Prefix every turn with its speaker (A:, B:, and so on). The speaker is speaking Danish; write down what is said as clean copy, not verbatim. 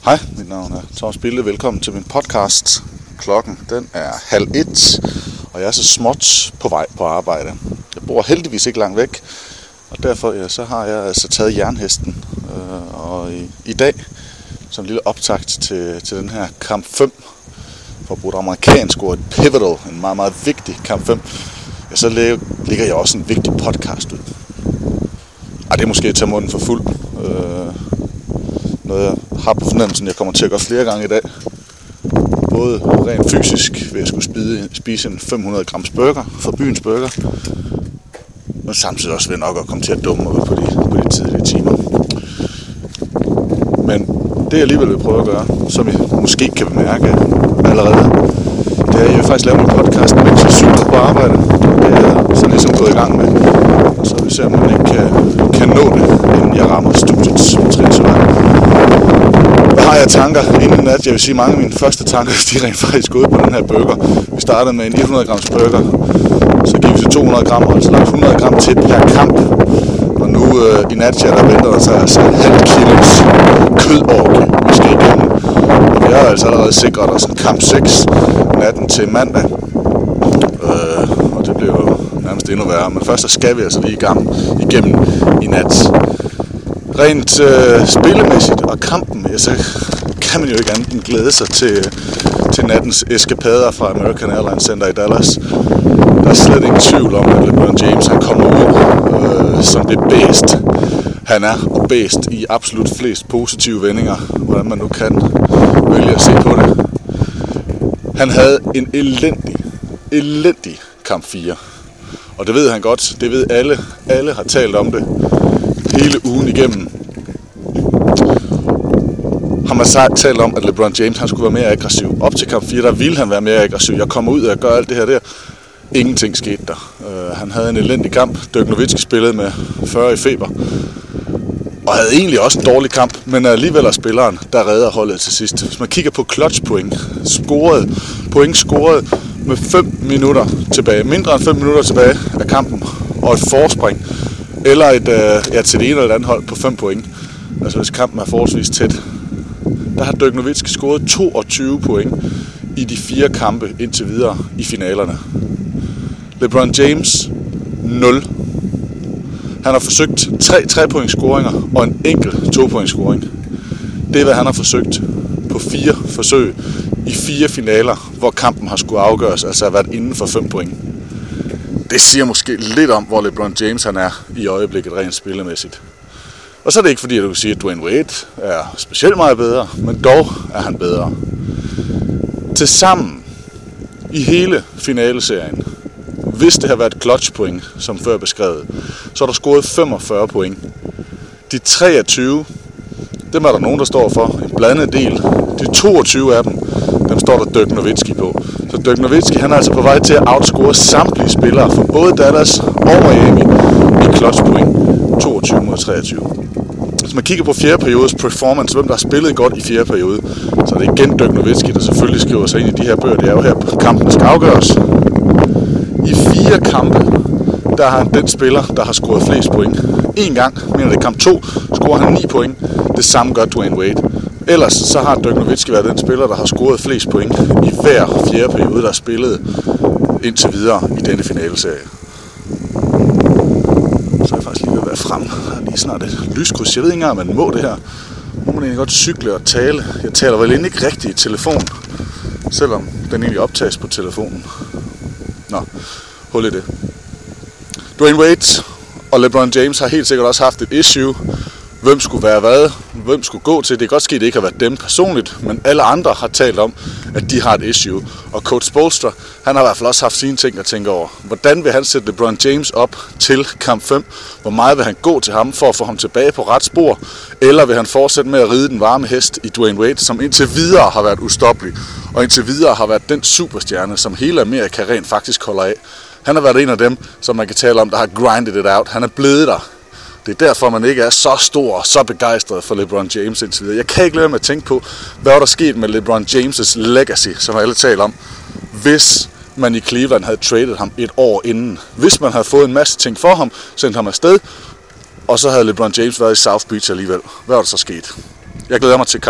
A: Hej, mit navn er Thomas Bilde. Velkommen til min podcast. Klokken den er 12:30, og jeg er så småt på vej på arbejde. Jeg bor heldigvis ikke langt væk, og derfor så har jeg altså taget jernhesten. Og i dag, som en lille optakt til den her kamp 5, for at bruge det amerikanske ord, pivotal, en meget, meget vigtig kamp 5, så lægger jeg også en vigtig podcast ud. Og det er måske at tage munden for fuld. Noget jeg har på fornemmelsen, jeg kommer til at gøre flere gange i dag. Både rent fysisk ved at skulle spise en 500 grams burger fra byens burger, men samtidig også ved nok at komme til at dumme mig på de tidlige timer. Men det jeg alligevel vil prøve at gøre, som I måske kan bemærke allerede, det er, at jeg faktisk laver en podcast, mens jeg cykler på arbejde. Det er jeg så ligesom gået i gang med. Så vi ser, om man ikke kan nå det, inden jeg rammer studiets trinsvej. Hvad har jeg tanker inden nat? Jeg vil sige, mange af mine første tanker, de er rent faktisk gået på den her burger. Vi startede med en 100 grams burger, så gik vi til 200 gram, og så lagt 100 gram til per kamp. Og nu i nat, der venter der sig altså en halv kilos kødorgie, vi skal igennem. Og vi har altså allerede sikret os en kamp 6 natten til mandag. Og det bliver jo nærmest endnu værre. Men først så skal vi altså lige igennem i nat. Rent spillemæssigt og kampen, så kan man jo ikke andet end glæde sig til nattens eskapader fra American Airlines Center i Dallas. Der er slet ingen tvivl om, at LeBron James han kommer ud som det bedst. Han er og bedst i absolut flest positive vendinger, hvordan man nu kan vælge at se på det. Han havde en elendig kamp 4. Og det ved han godt, det ved alle. Alle har talt om det hele ugen igennem. Har man talt om, at LeBron James han skulle være mere aggressiv. Op til kamp 4, der ville han være mere aggressiv. Jeg kommer ud og gør alt det her der. Ingenting skete der. Han havde en elendig kamp. Dirk Nowitzki spillede med 40 i feber. Og havde egentlig også en dårlig kamp, men alligevel er spilleren, der redder holdet til sidst. Hvis man kigger på clutch point scoret med 5 minutter tilbage. Mindre end 5 minutter tilbage af kampen. Og et forspring. Eller til det ene eller det andet hold på 5 point. Altså hvis kampen er forholdsvis tæt. Der har Dirk Nowitzki scoret 22 point i de 4 kampe indtil videre i finalerne. LeBron James 0. Han har forsøgt 3 3-points scoringer og en enkelt 2-points scoring. Det er hvad han har forsøgt på 4 forsøg i 4 finaler, hvor kampen har skulle afgøres, altså har været inden for 5 point. Det siger måske lidt om, hvor LeBron James han er i øjeblikket rent spillemæssigt. Og så er det ikke fordi, at du kan sige, at Dwayne Wade er specielt meget bedre, men dog er han bedre. Tilsammen i hele finaleserien, hvis det har været clutch point, som før beskrevet, så er der scoret 45 point. De 23, dem er der nogen, der står for en blandet del. De 22 af dem står der Dirk Nowitzki på. Så Dirk Nowitzki han er altså på vej til at outscore samtlige spillere for både Dallas og Miami i clutch point 22 mod 23. Hvis man kigger på fjerde periodes performance, hvem der har spillet godt i fjerde periode, så er det igen Dirk Nowitzki, der selvfølgelig skriver sig ind i de her bøger. Det er jo her, kampen skal afgøres. I 4 kampe, der har han den spiller, der har scoret flest point. En gang, mener det kamp 2, scorer han 9 point. Det samme gør Dwayne Wade. Ellers så har Dirk Nowitzki været den spiller, der har scoret flest point i hver fjerde periode, der er spillet indtil videre i denne finaleserie. Så er jeg faktisk lige ved at være frem. Der er lige snart et lyskryds. Jeg ved ikke engang, om man må det her. Nu må man egentlig godt cykle og tale. Jeg taler vel egentlig ikke rigtigt i telefon, selvom den egentlig optages på telefonen. Nå, hul i det. Dwayne Wade og LeBron James har helt sikkert også haft et issue. Hvem skulle være hvad? Hvem skulle gå til? Det kan godt ske, at det ikke har været dem personligt, men alle andre har talt om, at de har et issue. Og coach Spoelstra, han har i hvert fald også haft sine ting at tænke over. Hvordan vil han sætte LeBron James op til kamp 5? Hvor meget vil han gå til ham for at få ham tilbage på ret spor? Eller vil han fortsætte med at ride den varme hest i Dwayne Wade, som indtil videre har været ustoppelig, og indtil videre har været den superstjerne, som hele Amerika rent faktisk holder af? Han har været en af dem, som man kan tale om, der har grindet it out. Han er blevet der. Det er derfor, man ikke er så stor og så begejstret for LeBron James indtil videre. Jeg kan ikke lade med at tænke på, hvad var der sket med LeBron James' legacy, som alle taler om, hvis man i Cleveland havde traded ham et år inden. Hvis man havde fået en masse ting for ham, sendt ham afsted, og så havde LeBron James været i South Beach alligevel. Hvad var der så sket? Jeg glæder mig til